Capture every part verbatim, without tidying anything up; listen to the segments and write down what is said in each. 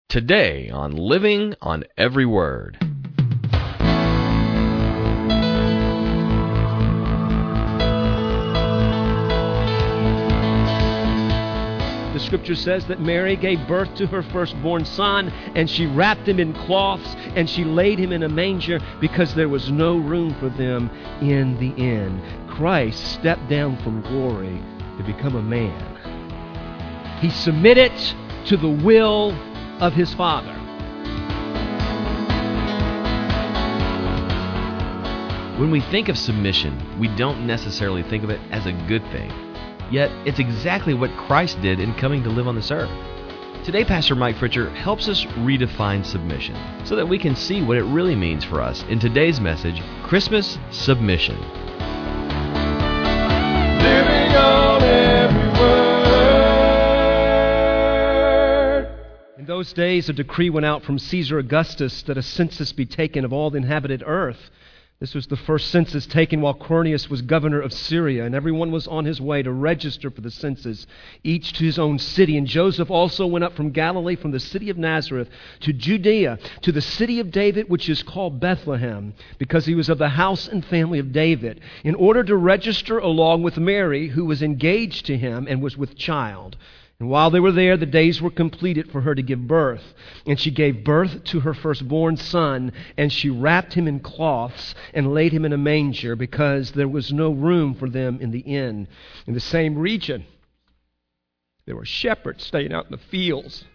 Today on Living on Every Word. The scripture says that Mary gave birth to her firstborn son, and she wrapped him in cloths, and she laid him in a manger because there was no room for them in the inn. Christ stepped down from glory to become a man. He submitted to the will of his Father. When we think of submission, we don't necessarily think of it as a good thing. Yet, it's exactly what Christ did in coming to live on this earth. Today, Pastor Mike Fritcher helps us redefine submission so that we can see what it really means for us in today's message, Christmas Submission. Living on every word. In those days, a decree went out from Caesar Augustus that a census be taken of all the inhabited earth. This was the first census taken while Quirinius was governor of Syria, and everyone was on his way to register for the census, each to his own city. And Joseph also went up from Galilee, from the city of Nazareth, to Judea, to the city of David, which is called Bethlehem, because he was of the house and family of David, in order to register along with Mary, who was engaged to him and was with child. And while they were there, the days were completed for her to give birth. And she gave birth to her firstborn son, and she wrapped him in cloths and laid him in a manger, because there was no room for them in the inn. In the same region, there were shepherds staying out in the fields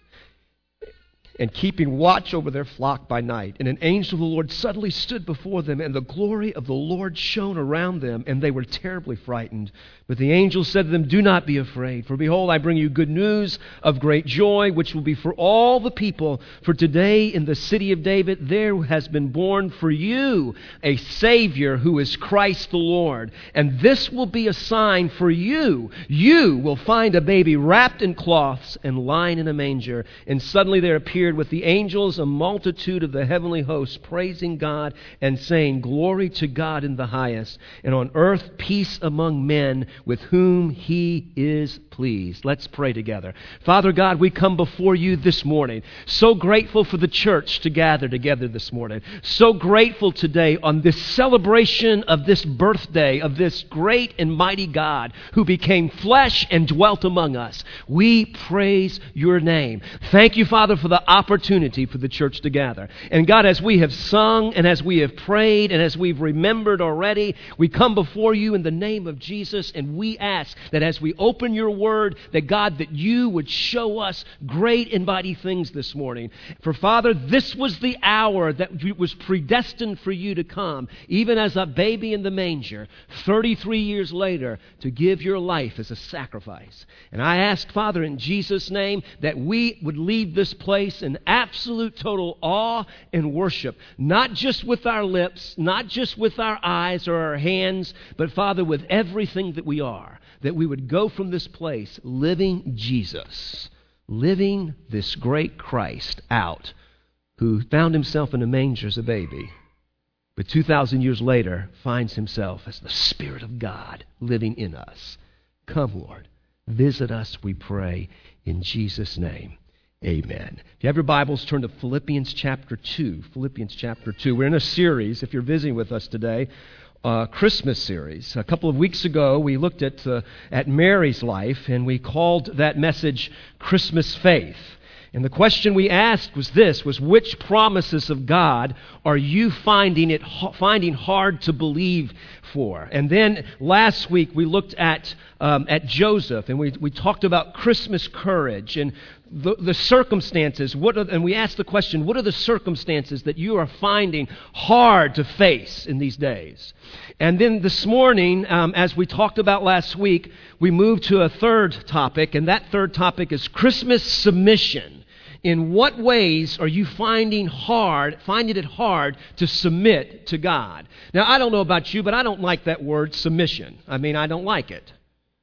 and keeping watch over their flock by night. And an angel of the Lord suddenly stood before them, and the glory of the Lord shone around them, and they were terribly frightened. But the angel said to them, "Do not be afraid, for behold, I bring you good news of great joy, which will be for all the people. For today in the city of David there has been born for you a Savior, who is Christ the Lord. And this will be a sign for you. You will find a baby wrapped in cloths and lying in a manger." And suddenly there appeared with the angels a multitude of the heavenly hosts, praising God and saying, "Glory to God in the highest, and on earth peace among men with whom He is pleased." Let's pray together. Father God, we come before you this morning, so grateful for the church to gather together this morning. So grateful today on this celebration of this birthday of this great and mighty God who became flesh and dwelt among us. We praise your name. Thank you, Father, for the opportunity for the church to gather. And God, as we have sung and as we have prayed and as we've remembered already, we come before you in the name of Jesus, and we ask that as we open your word, that God, that you would show us great and mighty things this morning. For Father, this was the hour that was predestined for you to come, even as a baby in the manger, thirty-three years later, to give your life as a sacrifice. And I ask, Father, in Jesus' name, that we would leave this place in absolute total awe and worship, not just with our lips, not just with our eyes or our hands, but Father, with everything that we are, that we would go from this place living Jesus, living this great Christ out, who found himself in a manger as a baby, but two thousand years later finds himself as the Spirit of God living in us. Come, Lord, visit us, we pray, in Jesus' name. Amen. If you have your Bibles, turn to Philippians chapter two. Philippians chapter two. We're in a series, if you're visiting with us today, a Christmas series. A couple of weeks ago, we looked at uh, at Mary's life, and we called that message Christmas Faith. And the question we asked was this, was which promises of God are you finding it finding hard to believe for? And then last week we looked at um, at Joseph, and we, we talked about Christmas courage and the, the circumstances. What are, and we asked the question, what are the circumstances that you are finding hard to face in these days? And then this morning, um, as we talked about last week, we moved to a third topic, and that third topic is Christmas submission. In what ways are you finding hard, finding it hard to submit to God? Now, I don't know about you, but I don't like that word submission. I mean, I don't like it.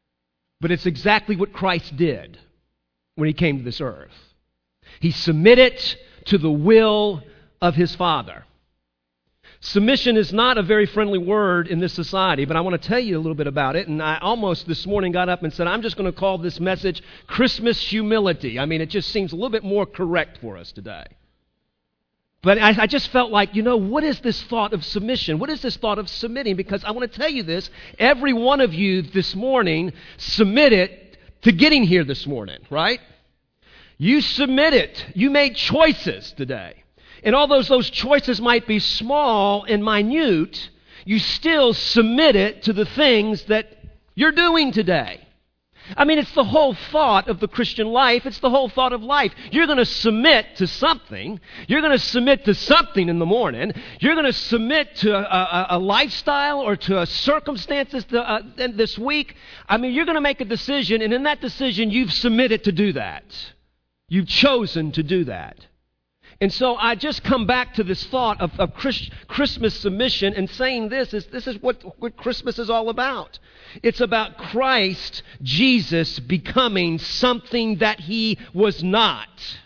But it's exactly what Christ did when he came to this earth. He submitted to the will of his Father. Submission is not a very friendly word in this society, but I want to tell you a little bit about it. And I almost this morning got up and said, I'm just going to call this message Christmas humility. I mean, it just seems a little bit more correct for us today. But I, I just felt like, you know, what is this thought of submission? What is this thought of submitting? Because I want to tell you this, every one of you this morning submitted to getting here this morning, right? You submitted. You made choices today. And although those choices might be small and minute, you still submit it to the things that you're doing today. I mean, it's the whole thought of the Christian life. It's the whole thought of life. You're going to submit to something. You're going to submit to something in the morning. You're going to submit to a, a, a lifestyle or to a circumstances to, uh, this week. I mean, you're going to make a decision, and in that decision, you've submitted to do that. You've chosen to do that. And so I just come back to this thought of, of Christ, Christmas submission and saying this is this is what, what Christmas is all about. It's about Christ, Jesus, becoming something that he was not.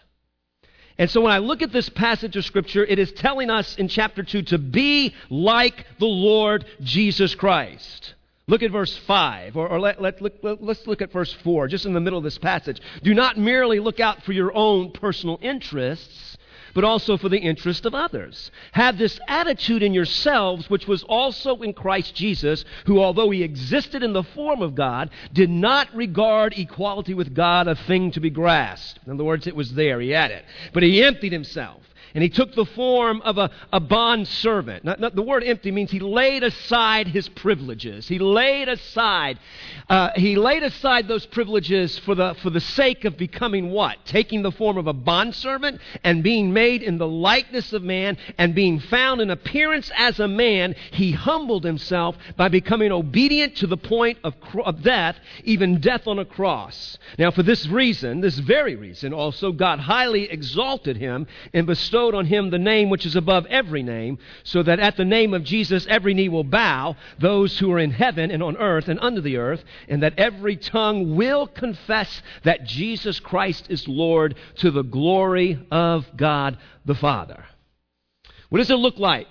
And so when I look at this passage of Scripture, it is telling us in chapter two to be like the Lord Jesus Christ. Look at verse five, or, or let, let, look, let, let's look at verse four, just in the middle of this passage. Do not merely look out for your own personal interests, but also for the interest of others. Have this attitude in yourselves, which was also in Christ Jesus, who, although he existed in the form of God, did not regard equality with God a thing to be grasped. In other words, it was there. He had it. But he emptied himself. And he took the form of a, a bond servant. Not, not, the word empty means he laid aside his privileges. He laid aside, uh, he laid aside those privileges for the for the sake of becoming what? Taking the form of a bond servant and being made in the likeness of man and being found in appearance as a man. He humbled himself by becoming obedient to the point of, of death, even death on a cross. Now, for this reason, this very reason, also God highly exalted him and bestowed on him the name which is above every name, so that at the name of Jesus every knee will bow, those who are in heaven and on earth and under the earth, and that every tongue will confess that Jesus Christ is Lord, to the glory of God the Father. What does it look like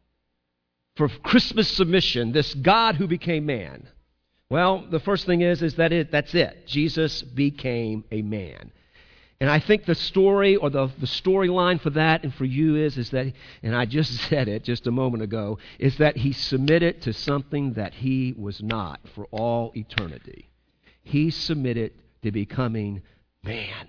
for Christmas submission, this God who became man? Well, the first thing is, is that it, that's it. Jesus became a man. And I think the story or the, the storyline for that and for you is, is that, and I just said it just a moment ago, is that he submitted to something that he was not for all eternity. He submitted to becoming man.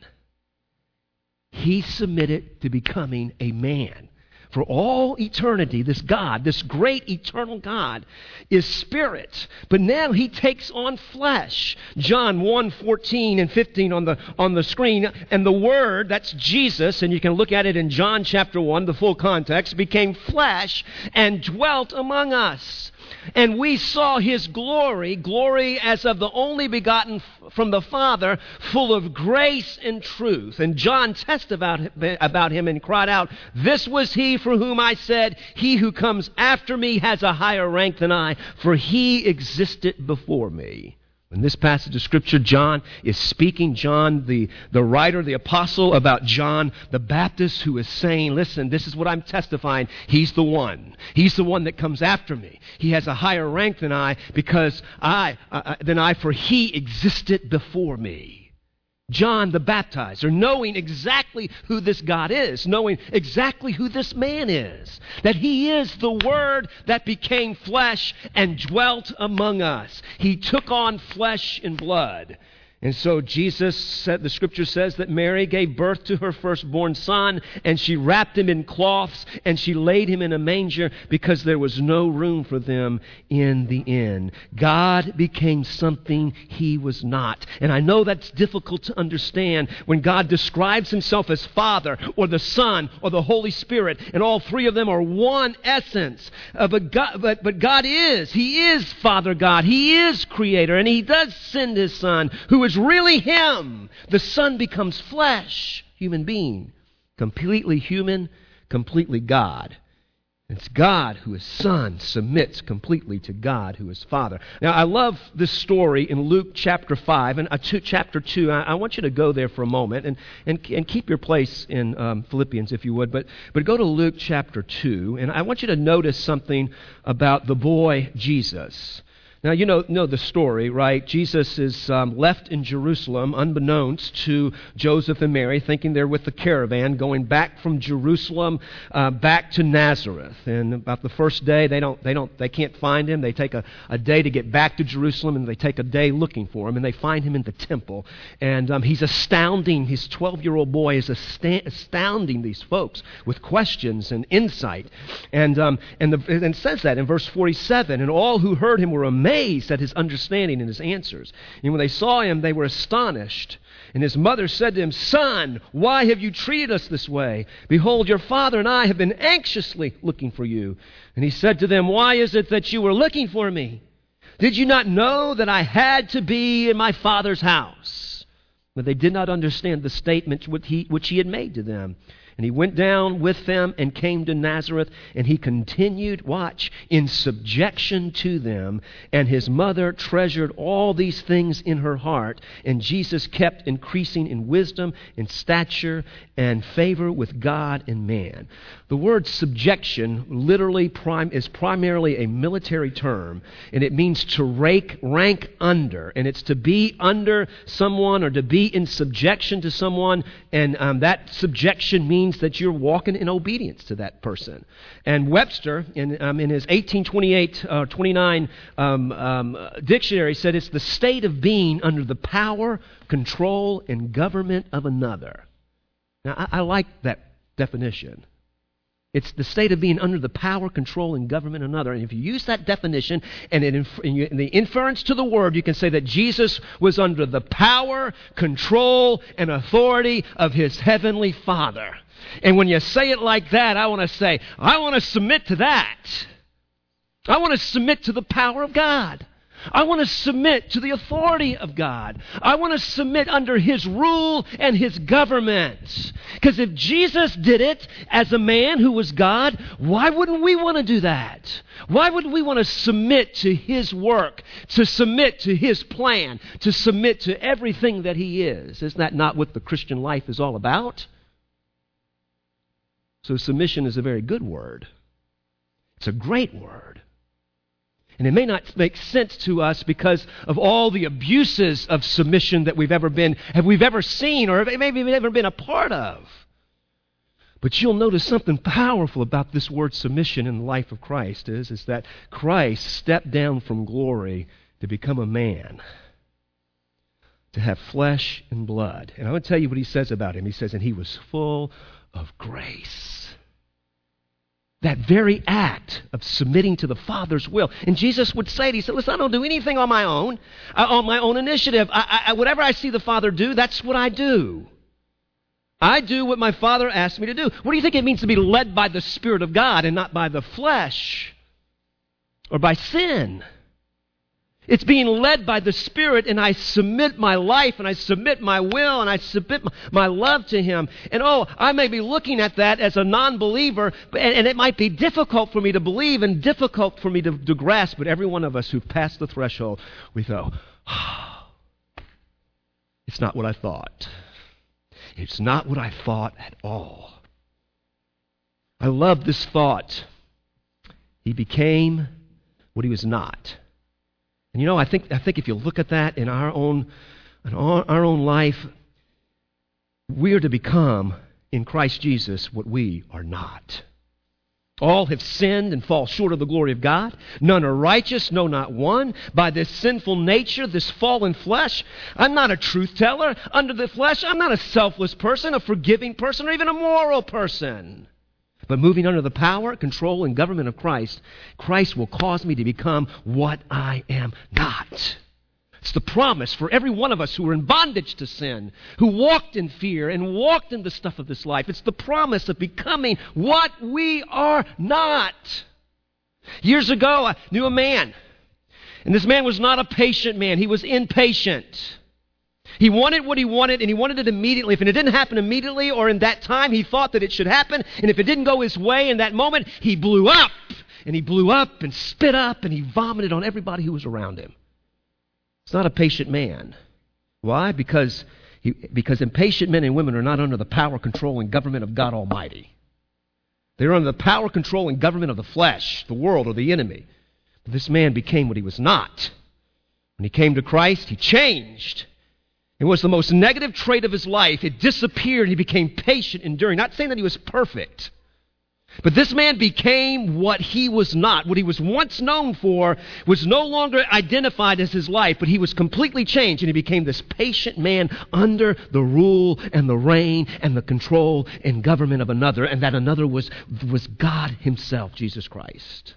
He submitted to becoming a man. For all eternity, this God, this great eternal God, is spirit. But now he takes on flesh. John one, fourteen and fifteen on the, on the screen. And the Word, that's Jesus, and you can look at it in John chapter one, the full context, became flesh and dwelt among us. And we saw his glory, glory as of the only begotten from the Father, full of grace and truth. And John testified about him and cried out, "This was he for whom I said, he who comes after me has a higher rank than I, for he existed before me." In this passage of Scripture, John is speaking, John, the, the writer, the apostle, about John the Baptist, who is saying, listen, this is what I'm testifying. He's the one. He's the one that comes after me. He has a higher rank than I because I, uh, than I, for he existed before me. John the Baptizer, knowing exactly who this God is, knowing exactly who this man is, that he is the Word that became flesh and dwelt among us. He took on flesh and blood. And so Jesus said, the Scripture says that Mary gave birth to her firstborn son, and she wrapped him in cloths, and she laid him in a manger because there was no room for them in the inn. God became something he was not. And I know that's difficult to understand when God describes himself as Father or the Son or the Holy Spirit, and all three of them are one essence. Uh, but, God, but, but God is. He is Father God. He is Creator, and he does send his Son, who is really him. The Son becomes flesh, human being, completely human, completely God. It's God who is Son submits completely to God who is Father. Now, I love this story in Luke chapter five, and uh, two, chapter two. I, I want you to go there for a moment and, and, and keep your place in um, Philippians, if you would. But, but go to Luke chapter two, and I want you to notice something about the boy Jesus. Now, you know, know the story, right? Jesus is um, left in Jerusalem, unbeknownst to Joseph and Mary, thinking they're with the caravan, going back from Jerusalem uh, back to Nazareth. And about the first day, they don't, they don't, they can't find him. They take a, a day to get back to Jerusalem, and they take a day looking for him, and they find him in the temple. And um, he's astounding. His twelve-year-old boy is asta- astounding these folks with questions and insight. And um, and, the, and it says that in verse forty-seven, and all who heard him were amazed. Amazed at his understanding and his answers. And when they saw him, they were astonished. And his mother said to him, Son, why have you treated us this way? Behold, your father and I have been anxiously looking for you. And he said to them, Why is it that you were looking for me? Did you not know that I had to be in my father's house? But they did not understand the statement which he, which he had made to them. And he went down with them and came to Nazareth, and he continued, watch, in subjection to them. And his mother treasured all these things in her heart. And Jesus kept increasing in wisdom, in stature, and favor with God and man. The word subjection literally prime, is primarily a military term, and it means to rank, rank under. And it's to be under someone or to be in subjection to someone, and um, that subjection means that you're walking in obedience to that person. And Webster, in, um, in his eighteen twenty-eight, uh, twenty-nine um, um, dictionary, said it's the state of being under the power, control, and government of another. Now, I, I like that definition. It's the state of being under the power, control, and government of another. And if you use that definition and in, in the inference to the word, you can say that Jesus was under the power, control, and authority of his heavenly Father. And when you say it like that, I want to say, I want to submit to that. I want to submit to the power of God. I want to submit to the authority of God. I want to submit under his rule and his government. Because if Jesus did it as a man who was God, why wouldn't we want to do that? Why would we want to submit to his work, to submit to his plan, to submit to everything that he is? Isn't that not what the Christian life is all about? So submission is a very good word. It's a great word. And it may not make sense to us because of all the abuses of submission that we've ever been, have we've ever seen, or maybe we've ever been a part of. But you'll notice something powerful about this word submission in the life of Christ is, is that Christ stepped down from glory to become a man, to have flesh and blood. And I want to tell you what he says about him. He says, and he was full of grace. That very act of submitting to the Father's will. And Jesus would say it. He said, listen, I don't do anything on my own, uh, on my own initiative. I, I, whatever I see the Father do, that's what I do. I do what my Father asked me to do. What do you think it means to be led by the Spirit of God and not by the flesh or by sin? It's being led by the Spirit, and I submit my life, and I submit my will, and I submit my, my love to him. And oh, I may be looking at that as a non-believer, and, and it might be difficult for me to believe and difficult for me to, to grasp, but every one of us who've passed the threshold, we go, oh, it's not what I thought. It's not what I thought at all. I love this thought. He became what he was not. And you know, I think I think if you look at that in our own in our, our own life, we are to become in Christ Jesus what we are not. All have sinned and fall short of the glory of God. None are righteous, no, not one. By this sinful nature, this fallen flesh, I'm not a truth teller. Under the flesh, I'm not a selfless person, a forgiving person, or even a moral person. But moving under the power, control, and government of Christ, Christ will cause me to become what I am not. It's the promise for every one of us who are in bondage to sin, who walked in fear and walked in the stuff of this life. It's the promise of becoming what we are not. Years ago, I knew a man, and this man was not a patient man. He was impatient. He wanted what he wanted, and he wanted it immediately. If it didn't happen immediately or in that time, he thought that it should happen. And if it didn't go his way in that moment, he blew up. And he blew up and spit up, and he vomited on everybody who was around him. He's not a patient man. Why? Because, he, because impatient men and women are not under the power, control, and government of God Almighty. They're under the power, control, and government of the flesh, the world, or the enemy. But this man became what he was not. When he came to Christ, he changed. It was the most negative trait of his life. It disappeared. He became patient, enduring. Not saying that he was perfect. But this man became what he was not. What he was once known for was no longer identified as his life, but he was completely changed, and he became this patient man under the rule and the reign and the control and government of another, and that another was, was God himself, Jesus Christ.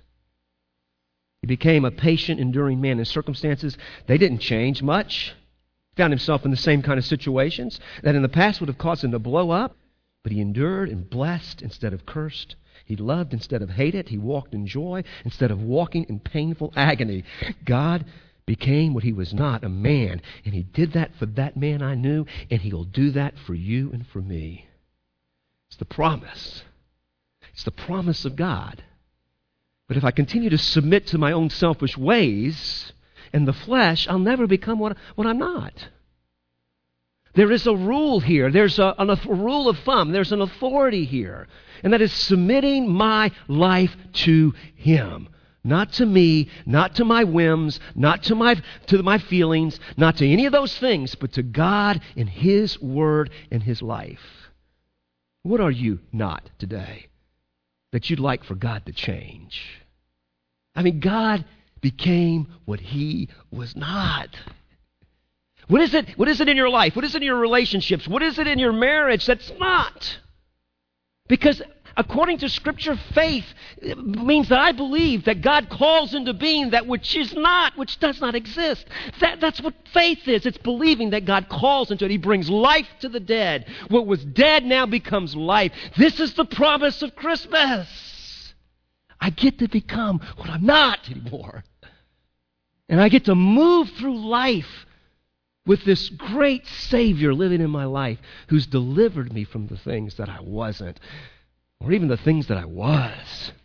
He became a patient, enduring man. In circumstances, they didn't change much. He found himself in the same kind of situations that in the past would have caused him to blow up, but he endured and blessed instead of cursed. He loved instead of hated. He walked in joy instead of walking in painful agony. God became what he was not, a man. And he did that for that man I knew, and he'll do that for you and for me. It's the promise. It's the promise of God. But if I continue to submit to my own selfish ways and the flesh, I'll never become what, what I'm not. There is a rule here. There's a, an, a rule of thumb. There's an authority here. And that is submitting my life to Him. Not to me, not to my whims, not to my, to my feelings, not to any of those things, but to God and His Word and His life. What are you not today that you'd like for God to change? I mean, God became what He was not. What is it? What is it in your life? What is it in your relationships? What is it in your marriage that's not? Because according to Scripture, faith means that I believe that God calls into being that which is not, which does not exist. That, that's what faith is. It's believing that God calls into it. He brings life to the dead. What was dead now becomes life. This is the promise of Christmas. I get to become what I'm not anymore. And I get to move through life with this great Savior living in my life who's delivered me from the things that I wasn't, or even the things that I was.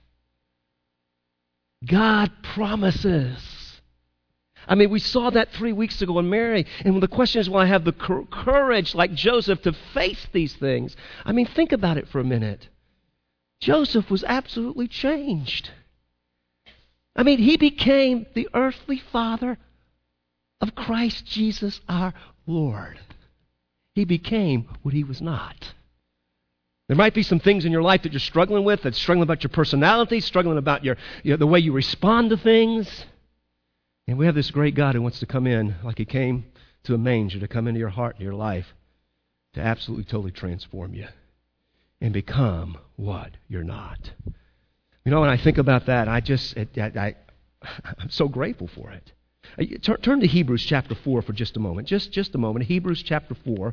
God promises. I mean, we saw that three weeks ago in Mary, and the question is, will I have the courage, like Joseph, to face these things? I mean, think about it for a minute. Joseph was absolutely changed. I mean, he became the earthly father of Christ Jesus our Lord. He became what he was not. There might be some things in your life that you're struggling with, that's struggling about your personality, struggling about your, you know, the way you respond to things. And we have this great God who wants to come in, like He came to a manger, to come into your heart and your life, to absolutely, totally transform you and become what you're not. You know, when I think about that, I just, it, I, I, I'm so grateful for it. Turn to Hebrews chapter four for just a moment. Just, just a moment. Hebrews chapter four.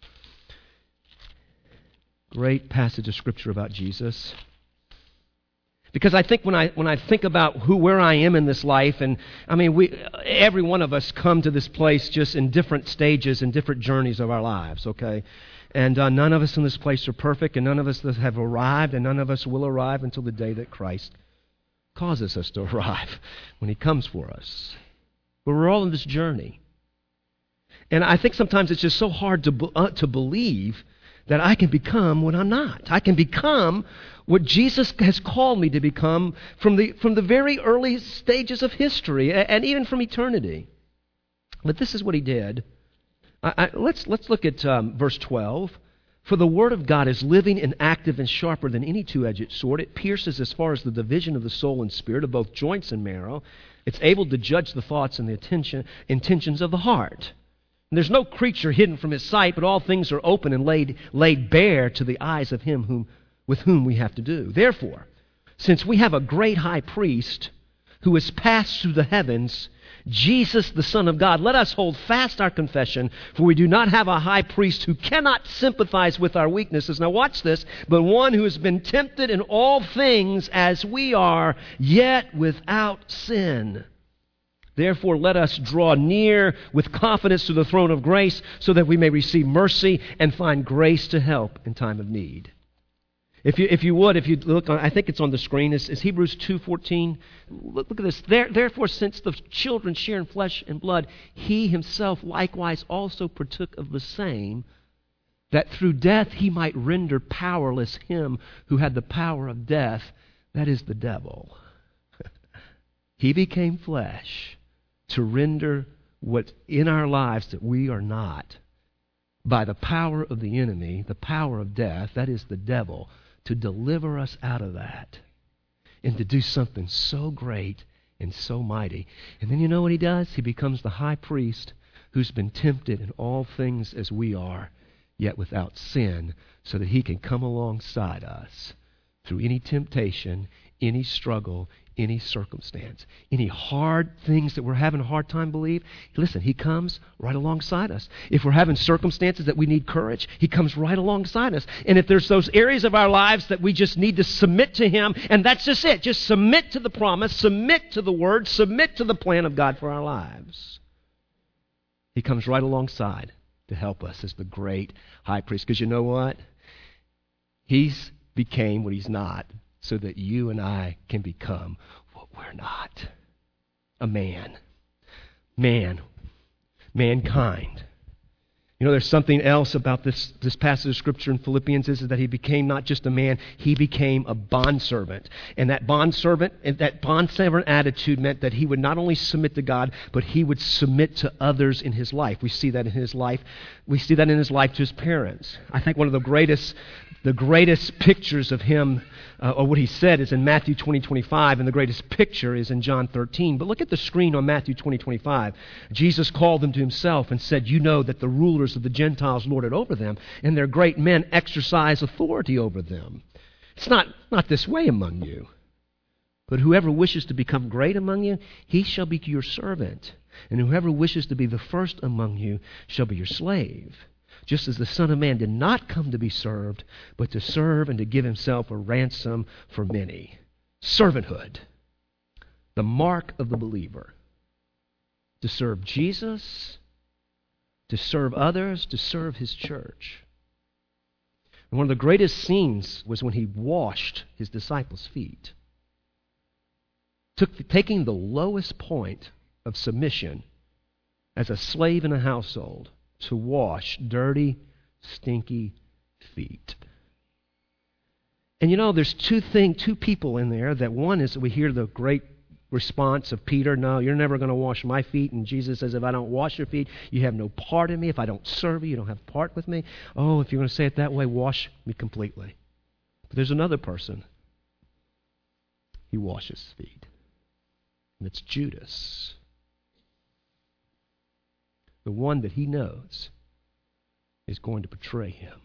Great passage of Scripture about Jesus. Because I think when I when I think about who where I am in this life, and I mean, we every one of us come to this place just in different stages and different journeys of our lives, okay? And uh, none of us in this place are perfect, and none of us have arrived, and none of us will arrive until the day that Christ causes us to arrive, when He comes for us. But we're all in this journey. And I think sometimes it's just so hard to uh, to believe that I can become what I'm not. I can become what Jesus has called me to become from the from the very early stages of history and even from eternity. But this is what He did. I, I, let's let's look at um, verse twelve. For the Word of God is living and active and sharper than any two-edged sword. It pierces as far as the division of the soul and spirit, of both joints and marrow. It's able to judge the thoughts and the attention, intentions of the heart. And there's no creature hidden from His sight, but all things are open and laid, laid bare to the eyes of Him whom, with whom we have to do. Therefore, since we have a great high priest who has passed through the heavens, Jesus, the Son of God, let us hold fast our confession, for we do not have a high priest who cannot sympathize with our weaknesses. Now watch this, but one who has been tempted in all things as we are, yet without sin. Therefore, let us draw near with confidence to the throne of grace so that we may receive mercy and find grace to help in time of need. If you, if you would, if you look, on, I think it's on the screen, it's, it's Hebrews two fourteen. Look, look at this. There, Therefore, since the children share in flesh and blood, he himself likewise also partook of the same, that through death he might render powerless him who had the power of death, that is the devil. He became flesh to render what in our lives that we are not, by the power of the enemy, the power of death, that is the devil, to deliver us out of that and to do something so great and so mighty. And then you know what he does? He becomes the high priest who's been tempted in all things as we are, yet without sin, so that he can come alongside us through any temptation, any struggle, any circumstance, any hard things that we're having a hard time believe. Listen, he comes right alongside us. If we're having circumstances that we need courage, he comes right alongside us. And if there's those areas of our lives that we just need to submit to him, and that's just it, just submit to the promise, submit to the word, submit to the plan of God for our lives. He comes right alongside to help us as the great high priest. Because you know what? He's became what he's not, so that you and I can become what we're not. A man. Man. Mankind. You know, there's something else about this, this passage of Scripture in Philippians is that he became not just a man, he became a bondservant. And that bondservant, and that bondservant attitude meant that he would not only submit to God, but he would submit to others in his life. We see that in his life. We see that in his life to his parents. I think one of the greatest The greatest pictures of him, uh, or what he said, is in Matthew twenty, twenty-five, and the greatest picture is in John thirteen. But look at the screen on Matthew twenty, twenty-five. Jesus called them to himself and said, "You know that the rulers of the Gentiles lord it over them, and their great men exercise authority over them. It's not, not this way among you. But whoever wishes to become great among you, he shall be your servant. And whoever wishes to be the first among you shall be your slave. Just as the Son of Man did not come to be served, but to serve and to give himself a ransom for many." Servanthood, the mark of the believer. To serve Jesus, to serve others, to serve his church. And one of the greatest scenes was when he washed his disciples' feet. Took, taking the lowest point of submission as a slave in a household, to wash dirty, stinky feet. And you know, there's two thing, two people in there. That one is that we hear the great response of Peter, "No, you're never going to wash my feet." And Jesus says, "If I don't wash your feet, you have no part in me. If I don't serve you, you don't have part with me." Oh, if you're going to say it that way, wash me completely. But there's another person. He washes feet. And it's Judas. The one that he knows is going to betray him.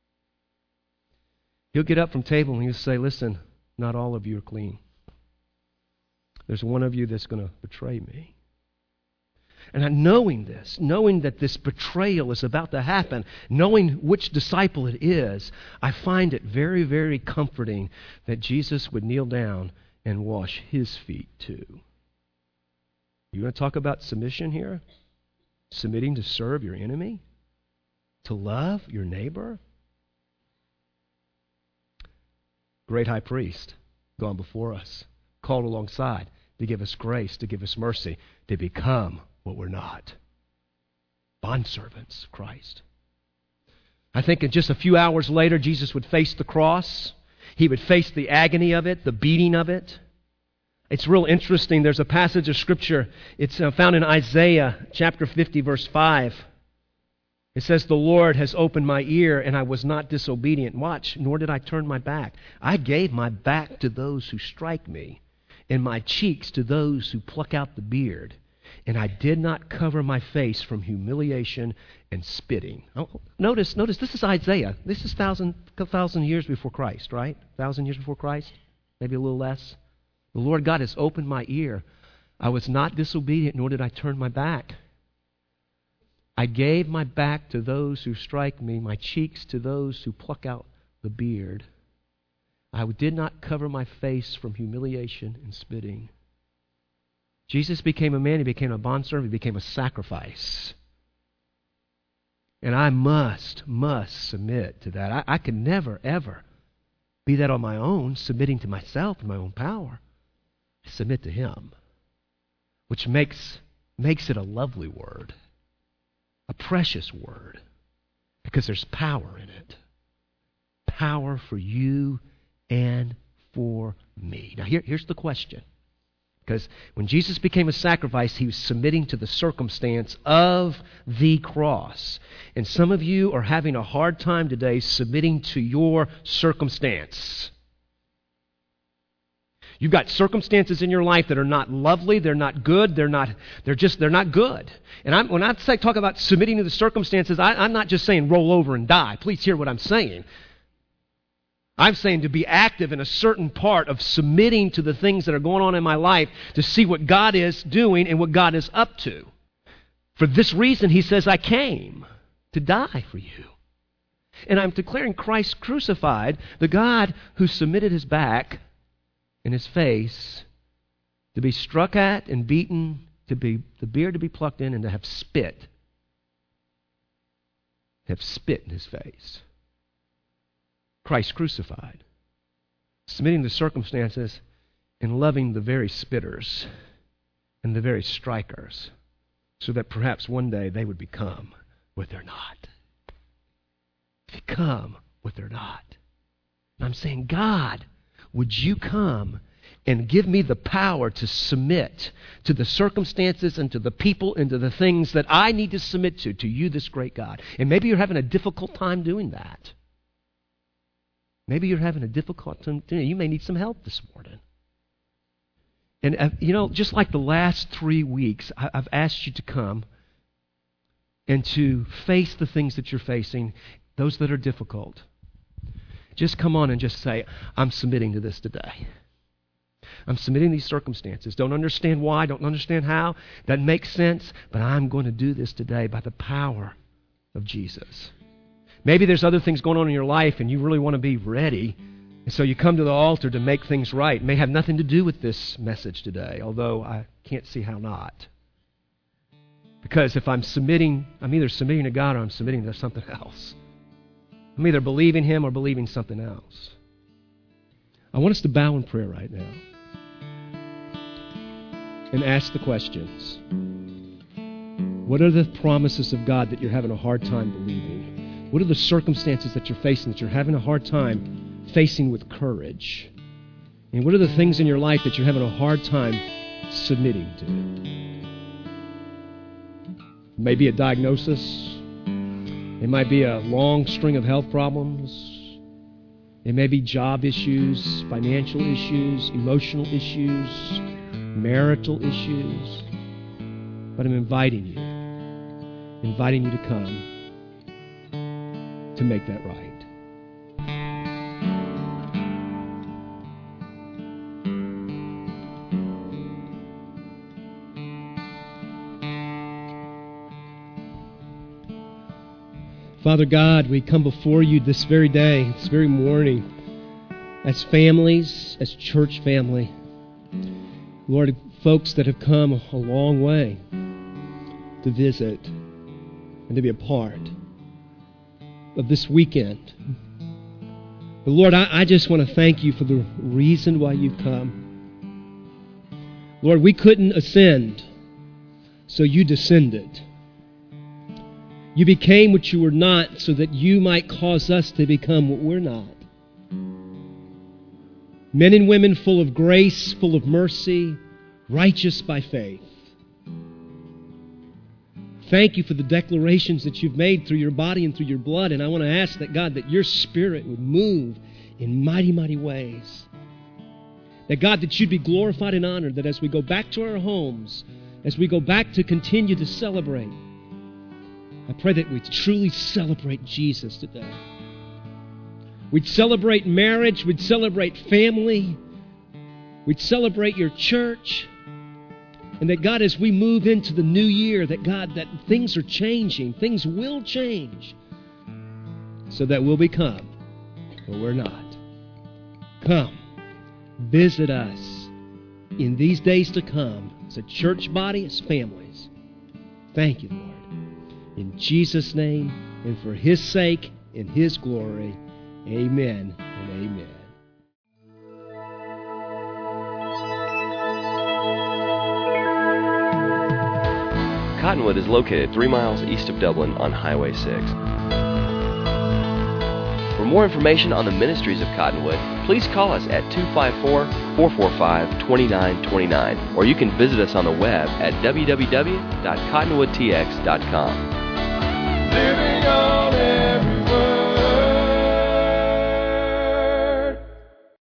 He'll get up from table and he'll say, "Listen, not all of you are clean. There's one of you that's going to betray me." And knowing this, knowing that this betrayal is about to happen, knowing which disciple it is, I find it very, very comforting that Jesus would kneel down and wash his feet too. You want to talk about submission here? Submitting to serve your enemy? To love your neighbor? Great high priest, gone before us, called alongside to give us grace, to give us mercy, to become what we're not. Bondservants of Christ. I think in just a few hours later, Jesus would face the cross. He would face the agony of it, the beating of it. It's real interesting. There's a passage of Scripture. It's uh, found in Isaiah chapter fifty, verse five. It says, "The Lord has opened my ear, and I was not disobedient. Watch, nor did I turn my back. I gave my back to those who strike me, and my cheeks to those who pluck out the beard. And I did not cover my face from humiliation and spitting." Oh, notice, notice, this is Isaiah. This is thousand, thousand years before Christ, right? Thousand years before Christ? Maybe a little less. The Lord God has opened my ear. I was not disobedient, nor did I turn my back. I gave my back to those who strike me, my cheeks to those who pluck out the beard. I did not cover my face from humiliation and spitting. Jesus became a man. He became a bondservant. He became a sacrifice. And I must, must submit to that. I, I could never, ever be that on my own, submitting to myself and my own power. I submit to Him, which makes, makes it a lovely word, a precious word, because there's power in it. Power for you and for me. Now, here, here's the question. Because when Jesus became a sacrifice, He was submitting to the circumstance of the cross. And some of you are having a hard time today submitting to your circumstance. You've got circumstances in your life that are not lovely, they're not good, they're not, they're just, they're not good. And I'm, when I say, talk about submitting to the circumstances, I, I'm not just saying roll over and die. Please hear what I'm saying. I'm saying to be active in a certain part of submitting to the things that are going on in my life to see what God is doing and what God is up to. For this reason, He says, I came to die for you. And I'm declaring Christ crucified, the God who submitted His back and His face to be struck at and beaten, to be the beard to be plucked in, and to have spit. Have spit in His face. Christ crucified, submitting to circumstances and loving the very spitters and the very strikers, so that perhaps one day they would become what they're not. Become what they're not. And I'm saying, God, would you come and give me the power to submit to the circumstances and to the people and to the things that I need to submit to, to you, this great God. And maybe you're having a difficult time doing that. Maybe you're having a difficult time. You may need some help this morning. And, uh, you know, just like the last three weeks, I, I've asked you to come and to face the things that you're facing, those that are difficult. Just come on and just say, I'm submitting to this today. I'm submitting these circumstances. Don't understand why, don't understand how. Doesn't make sense, but I'm going to do this today by the power of Jesus. Maybe there's other things going on in your life and you really want to be ready. And so you come to the altar to make things right. It may have nothing to do with this message today, although I can't see how not. Because if I'm submitting, I'm either submitting to God or I'm submitting to something else. I'm either believing Him or believing something else. I want us to bow in prayer right now and ask the questions. What are the promises of God that you're having a hard time believing? What are the circumstances that you're facing that you're having a hard time facing with courage? And what are the things in your life that you're having a hard time submitting to? It may be a diagnosis. It might be a long string of health problems. It may be job issues, financial issues, emotional issues, marital issues. But I'm inviting you, inviting you to come to make that right. Father God, we come before you this very day, this very morning, as families, as church family. Lord, folks that have come a long way to visit and to be a part of this weekend. But Lord, I, I just want to thank you for the reason why you've come. Lord, we couldn't ascend, so you descended. You became what you were not so that you might cause us to become what we're not. Men and women full of grace, full of mercy, righteous by faith. Thank you for the declarations that you've made through your body and through your blood. And I want to ask that, God, that your Spirit would move in mighty, mighty ways. That, God, that you'd be glorified and honored, that as we go back to our homes, as we go back to continue to celebrate, I pray that we'd truly celebrate Jesus today. We'd celebrate marriage. We'd celebrate family. We'd celebrate your church. And that, God, as we move into the new year, that, God, that things are changing. Things will change. So that we'll become what we're not. Come, visit us in these days to come. as a church body, as families. Thank you, Lord. In Jesus' name and for His sake, in His glory, amen and amen. Cottonwood is located three miles east of Dublin on Highway six. For more information on the ministries of Cottonwood, please call us at two five four, four four five, two nine two nine, or you can visit us on the web at w w w dot cottonwood t x dot com. Living on